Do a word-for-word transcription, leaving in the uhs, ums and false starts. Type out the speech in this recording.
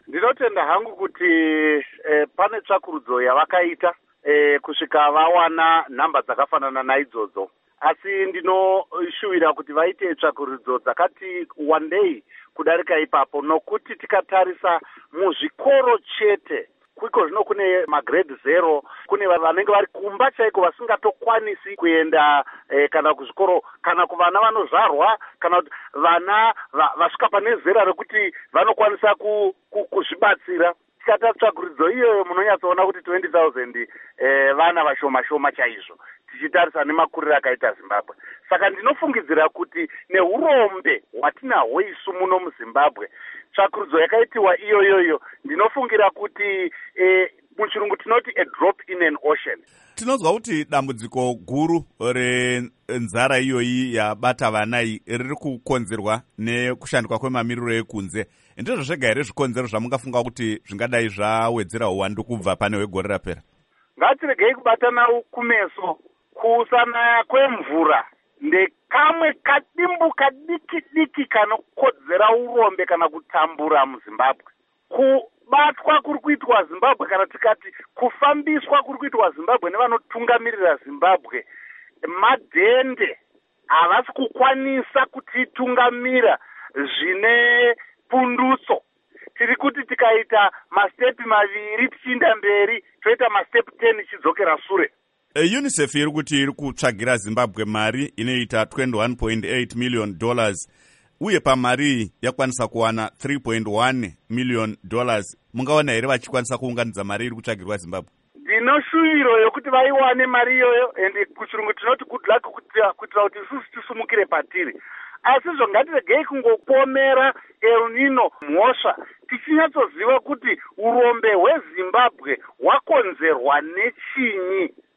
Ndinotenda hangu kuti eh, pane tsvakurudzo yavakaita eh, kusvika vawana nhamba dzakafanana naidzodzo. Asi ndinoshuvira kuti vaite tsvakurudzo dzakati wandei kudarika ipapo, nokuti tikatarisa muzvikoro chete kwiko zvino kune magrade zero, kune vanenge vari kumba chaiko vasingatokwanisi kuenda eh, kana kuzvikoro, kana kuvana vanozvarwa, kana vana va, vasvika pane zera rekuti vanokwanisa ku, ku, kuzvibatsira. Tikata tsvakurudzo iyoyo munonyatsoona kuti twenty thousand eh, vana vashoma shoma chaizvo tichitarisa nemakuriro akaita Zimbabwe. Saka ndinofungidzira kuti neurombe hwatinahwo isu muno muZimbabwe, tsvakurudzo yakaitiwa iyoyoyo, ndinofungira kuti eh, muchirungu tinoti a drop in an ocean. Tinozwa kuti dambudziko guru renzara iyoyi yabata vana riri kukonzerwa nekushandikwa kwemamiriro ekunze. Ndizvo zvega here zvikonzero zvamungafunga kuti zvingadai zvawedzera uwandu kubva pane wegore rapera? Ngatiregei kubatana kumeso. Kusanaya kwemvura ndekamwe kadimbu kadiki diki kanokodzera urombe kana kutambura muZimbabwe. Kubatwa kuri kuitwa Zimbabwe, kana tikati kufambiswa kuri kuitwa Zimbabwe nevanotungamirira Zimbabwe, madhende havasi kukwanisa kutitungamira zvine pundutso. Tiri kuti tikaita mastepi maviri tichienda mberi, toita mastepi ten chidzokera sure. UNICEF iri kuti iri kutsvagira Zimbabwe mari inoita twenty-one point eight million dollars, uye pamari yakwanisa kuwana three point one million dollars. Mungaona here vachikwanisa kuunganidza mari iri kutsvagirwa Zimbabwe? Ndinoshuviro yokuti vaiwane mari iyoyo, ende kuchirungu tinoti good luck kuitira kuti isusu tisumukire patiri. Asi zvo ngatiregei kungopomera El Nino mhosva, tichinyatsoziva kuti urombe hweZimbabwe hwakonzerwa nechinyi.